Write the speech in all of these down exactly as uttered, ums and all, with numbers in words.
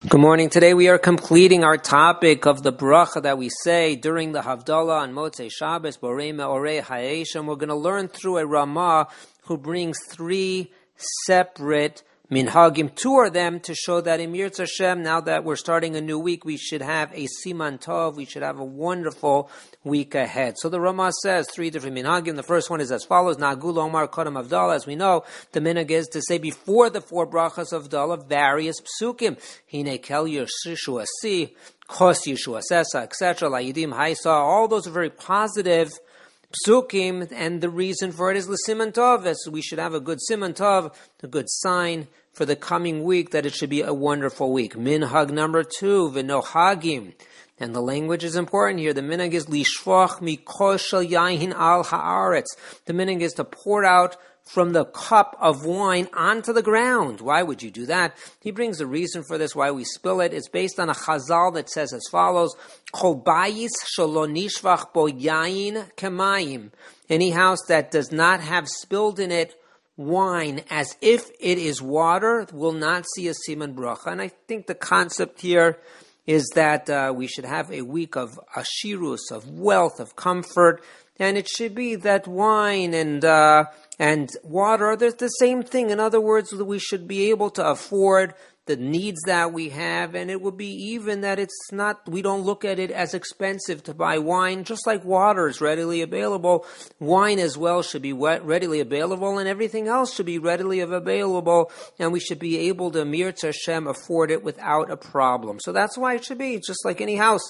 Good morning. Today we are completing our topic of the bracha that we say during the Havdalah on Motzei Shabbos, Borei Me'orei Ha'eshem. We're going to learn through a Ramah who brings three separate minhagim, two of them to show that in Yirtzeh Hashem, now that we're starting a new week, we should have a siman tov, we should have a wonderful week ahead. So the Ramah says three different minhagim. The first one is as follows: Nagul Omar Kodam Havdalah. As we know, the minhag is to say before the four brachas of Havdalah various psukim. Hine kel Yeshua si, kos Yeshua sesa, et cetera. Layidim haisa. All those are very positive psukim, and the reason for it is l'siman tov. As we should have a good siman tov, a good sign for the coming week, that it should be a wonderful week. Minhag number two, v'nohagim. And the language is important here. The minhag is lishvach mikol shel yayin al haaretz. The minhag is to pour out from the cup of wine onto the ground. Why would you do that? He brings the reason for this, why we spill it. It's based on a chazal that says as follows: Kol bayis shelo nishvach bo yayin kemayim. Any house that does not have spilled in it wine as if it is water will not see a siman bracha. And I think the concept here is that uh, we should have a week of ashirus, of wealth, of comfort, and it should be that wine and uh, and water are the same thing. In other words, we should be able to afford the needs that we have, and it would be even that it's not, we don't look at it as expensive to buy wine, just like water is readily available. Wine as well should be readily available, and everything else should be readily available, and we should be able to, Yirtzeh Hashem, afford it without a problem. So that's why it should be, just like any house.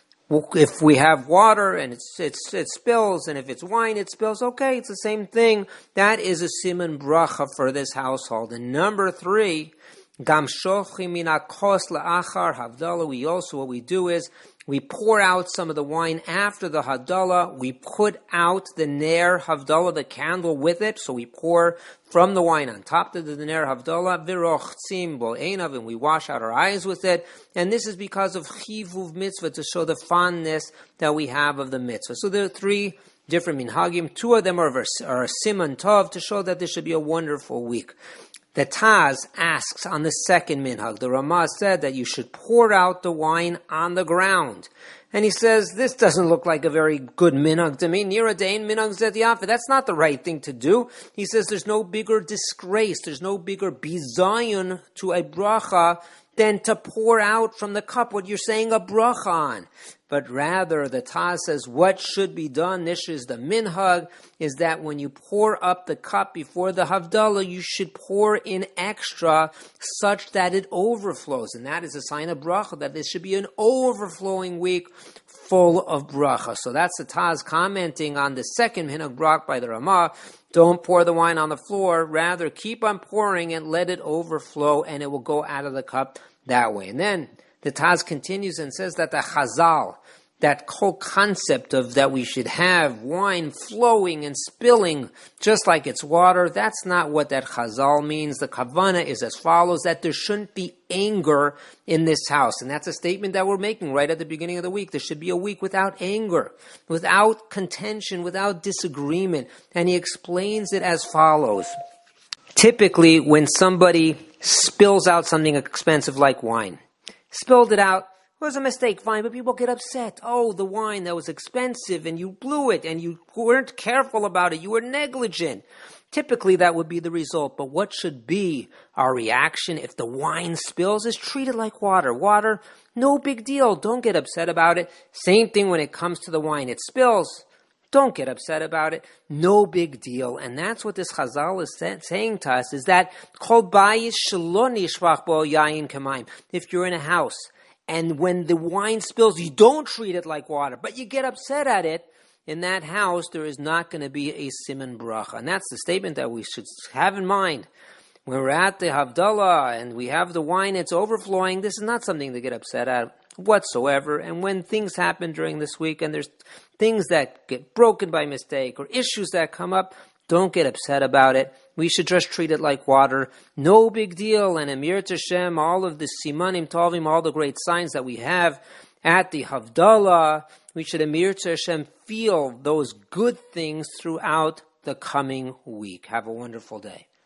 If we have water and it's, it's, it spills, and if it's wine, it spills, okay, it's the same thing. That is a siman bracha for this household. And number three, Gam shochim min hakos la'achar havdalah. We also, what we do is, we pour out some of the wine after the Havdalah. We put out the Ner Havdalah, the candle with it. So we pour from the wine on top of the Ner Havdalah. V'rochtzim bo einav, and we wash out our eyes with it. And this is because of chivuv mitzvah, to show the fondness that we have of the mitzvah. So there are three different minhagim. Two of them are, are a siman tov, to show that this should be a wonderful week. The Taz asks on the second minhag. The Ramah said that you should pour out the wine on the ground. And he says, this doesn't look like a very good minhag to me. Nira dein minhag zet yafa. That's not the right thing to do. He says there's no bigger disgrace, there's no bigger bizayon to a bracha than to pour out from the cup what you're saying a bracha on. But rather, the Taz says what should be done, this is the minhag, is that when you pour up the cup before the Havdalah, you should pour in extra such that it overflows. And that is a sign of bracha, that this should be an overflowing week full of bracha. So that's the Taz commenting on the second minhag brought by the Ramah. Don't pour the wine on the floor. Rather, keep on pouring and let it overflow, and it will go out of the cup that way. And then the Taz continues and says that the Chazal, that whole concept of that we should have wine flowing and spilling just like it's water, that's not what that Chazal means. The Kavanah is as follows: that there shouldn't be anger in this house. And that's a statement that we're making right at the beginning of the week. There should be a week without anger, without contention, without disagreement. And he explains it as follows. Typically, when somebody spills out something expensive like wine, spilled it out, it was a mistake, fine, but people get upset. Oh, the wine that was expensive, and you blew it, and you weren't careful about it, you were negligent. Typically, that would be the result. But what should be our reaction if the wine spills is treat it like water. Water, no big deal. Don't get upset about it. Same thing when it comes to the wine. It spills. Don't get upset about it. No big deal. And that's what this Chazal is saying to us, is that Kol bayis shelo nishvach bo yayin kemayim. If you're in a house, and when the wine spills, you don't treat it like water, but you get upset at it, in that house, there is not going to be a siman bracha. And that's the statement that we should have in mind. When we're at the Havdalah and we have the wine, it's overflowing, this is not something to get upset at whatsoever. And when things happen during this week, and there's things that get broken by mistake or issues that come up, don't get upset about it. We should just treat it like water. No big deal. And in Yirtzeh Hashem, all of the simanim tovim, all the great signs that we have at the Havdalah, we should, in Yirtzeh Hashem, feel those good things throughout the coming week. Have a wonderful day.